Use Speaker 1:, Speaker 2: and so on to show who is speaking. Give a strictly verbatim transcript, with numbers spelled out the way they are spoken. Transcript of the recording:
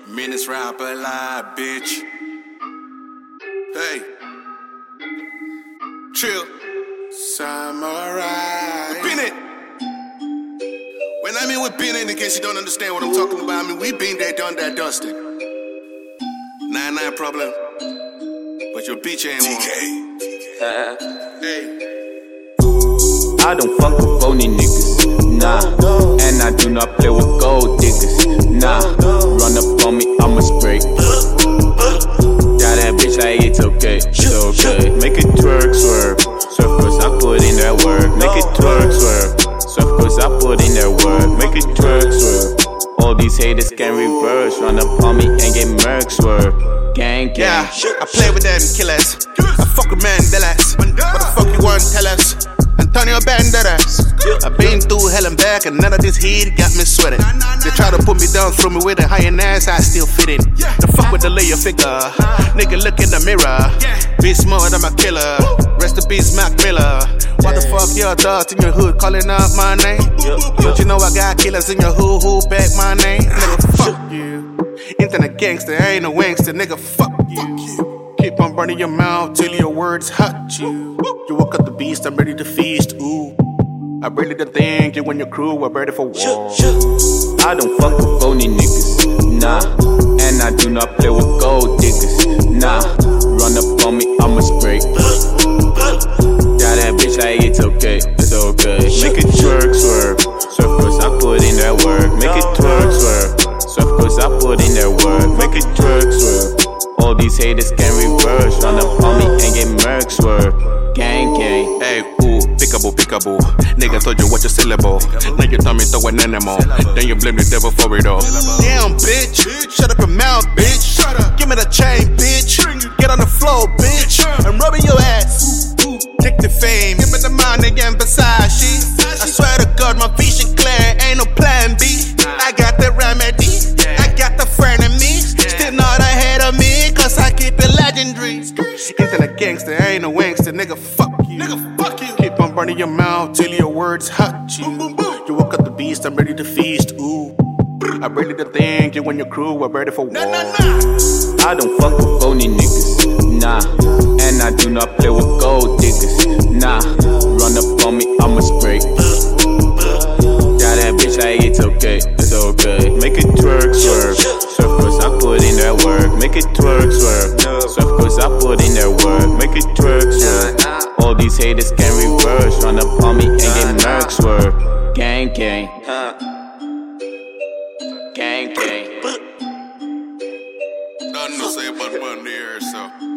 Speaker 1: Meanest rapper alive, bitch. Hey. Chill. Samurai. Been it. When I mean we been it, in case you don't understand what I'm talking about, I mean we been there, done that, dusted. Nine nine problem. But your bitch ain't one. Hey.
Speaker 2: I don't fuck with phony niggas, nah. And I do not play with gold diggers, nah. Run up on me, I'ma spray. Got that bitch like it's okay, it's okay. Make it twerk, swerve. Surf cause I put in that work. Make it twerk, swerve. Surf cause I put in that work. Make it twerk, swerve. All these haters can reverse. Run up on me and get murk, swerve. Gang, gang.
Speaker 1: Yeah, I play with them killers. I fuck with Mandelas. What the fuck you want, tell us? Antonio Banderas. I've been through hell and back, and none of this heat got me sweating. They try to put me down, throw me with a high ass, I still fit in. The fuck with the layer figure. Nigga, look in the mirror. Be smart, I'm a killer. Rest in peace, Mac Miller. What the fuck your thoughts in your hood calling out my name? Don't you know I got killers in your hood who back my name? Nigga, fuck you. Internet gangster, I ain't no wankster, nigga, fuck you. Keep on burning your mouth till your words hurt you. You woke up the beast, I'm ready to feast, ooh. I really don't think you and your crew are ready for war.
Speaker 2: I don't fuck with phony niggas, nah. And I do not play with gold diggers, nah. Run up on me, I'ma spray. Got that bitch like it's okay, it's okay. Make it twerk, swerve. Surf cause I put in that work. Make it twerk, swerve. Surf cause I put in that work. Make it twerk, swerve. All these haters can reverse. Run up on me and get murk, swerve. Gang, gang.
Speaker 1: Hey, ooh, pickable, pickable. Nigga told you what your syllable. Now you tell me throw an animal. Then you blame the devil for it all. Damn, bitch. Shut up your mouth, bitch. Give me the chain, bitch. Get on the floor, bitch. I'm rubbing your ass. Take the fame. Give me the money and Versace. I swear to God, my vision clear. Ain't no plan B. I got the remedy. I got the friend in me. Still not ahead of me, cause I keep it legendary. Internet gangster, I ain't no wankster, nigga, fuck you. Nigga, fuck you. Keep on burning your mouth till your words hurt you. You woke up the beast, I'm ready to feast, ooh. I really don't think you and your crew are ready for war. Nah, nah, nah.
Speaker 2: I don't fuck with phony niggas, nah. And I do not play with gold diggers, nah. Run up on me, I'ma spray. Got that bitch like it's okay, it's okay. Make it twerk, swerve. Surf cause I put in that work. Make it twerk, swerve. Surf cause I put in that work. Make it twerk, swerve. All these haters can reverse. Run up on me and get murk, swerve. Gang, gang. Gang, gang.
Speaker 1: Nothing to say about Monday or so.